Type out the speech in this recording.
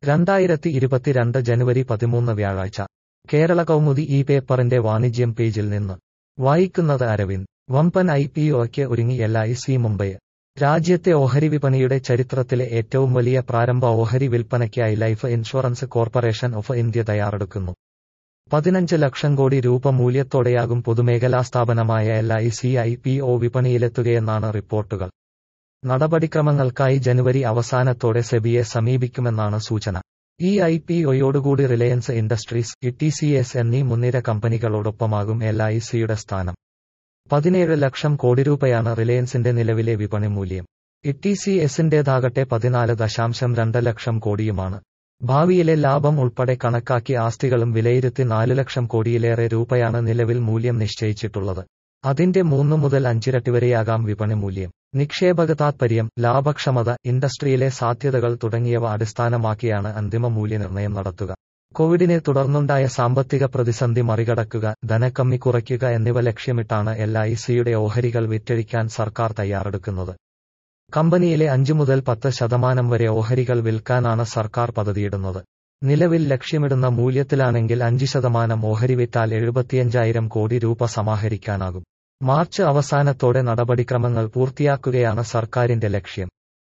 2022 ജനുവരി 13 വ്യാഴാഴ്ച കേരള കൗമുദി ഈ പേപ്പറിന്റെ വാണിജ്യം പേജിൽ നിന്ന് വായിക്കുന്നത് അരവിന്ദ്. വമ്പൻ IPOയ്ക്ക് ഒരുങ്ങി LIC മുംബൈ. രാജ്യത്തെ ഓഹരി വിപണിയുടെ ചരിത്രത്തിലെ ഏറ്റവും വലിയ പ്രാരംഭ ഓഹരി വിൽപ്പനയ്ക്കായി life insurance corporation of India തയ്യാറെടുക്കുന്നു. 15 ലക്ഷം കോടി രൂപ മൂല്യത്തോടെയാകും പൊതുമേഖലാ സ്ഥാപനമായ LIC IPO വിപണിയിലെത്തുകയെന്നാണ് റിപ്പോർട്ടുകൾ. നടപടിക്രമങ്ങൾക്കായി ജനുവരി അവസാനത്തോടെ സെബിയെ സമീപിക്കുമെന്നാണ് സൂചന. ഈ IPOയോടുകൂടി റിലയൻസ് ഇൻഡസ്ട്രീസ്, TCS എന്നീ മുൻനിര കമ്പനികളോടൊപ്പമാകും LICയുടെ സ്ഥാനം. 17 ലക്ഷം കോടി രൂപയാണ് റിലയൻസിന്റെ നിലവിലെ വിപണി മൂല്യം. TCSന്റേതാകട്ടെ 14.2 ലക്ഷം കോടിയുമാണ്. ഭാവിയിലെ ലാഭം ഉൾപ്പെടെ കണക്കാക്കി ആസ്തികളും വിലയിരുത്തി 4 ലക്ഷം കോടിയിലേറെ രൂപയാണ് നിലവിൽ മൂല്യം നിശ്ചയിച്ചിട്ടുള്ളത്. അതിന്റെ 3 മുതൽ 5 ഇരട്ടി വരെയാകാം വിപണി മൂല്യം. നിക്ഷേപക താൽപര്യം, ലാഭക്ഷമത, ഇൻഡസ്ട്രിയിലെ സാധ്യതകൾ തുടങ്ങിയവ അടിസ്ഥാനമാക്കിയാണ് അന്തിമ മൂല്യനിർണ്ണയം നടത്തുക. കോവിഡിനെ തുടർന്നുണ്ടായ സാമ്പത്തിക പ്രതിസന്ധി മറികടക്കുക, ധനക്കമ്മി കുറയ്ക്കുക എന്നിവ ലക്ഷ്യമിട്ടാണ് LICയുടെ ഓഹരികൾ വിറ്റഴിക്കാൻ സർക്കാർ തയ്യാറെടുക്കുന്നത്. കമ്പനിയിലെ 5 മുതൽ 10% വരെ ഓഹരികൾ വിൽക്കാനാണ് സർക്കാർ പദ്ധതിയിടുന്നത്. നിലവിൽ ലക്ഷ്യമിടുന്ന മൂല്യത്തിലാണെങ്കിൽ 5% ഓഹരി വിറ്റാൽ 75,000 കോടി രൂപ സമാഹരിക്കാനാകും. മാർച്ച് അവസാനത്തോടെ നടപടിക്രമങ്ങൾ പൂർത്തിയാക്കുകയാണ് സർക്കാരിന്റെ ലക്ഷ്യം.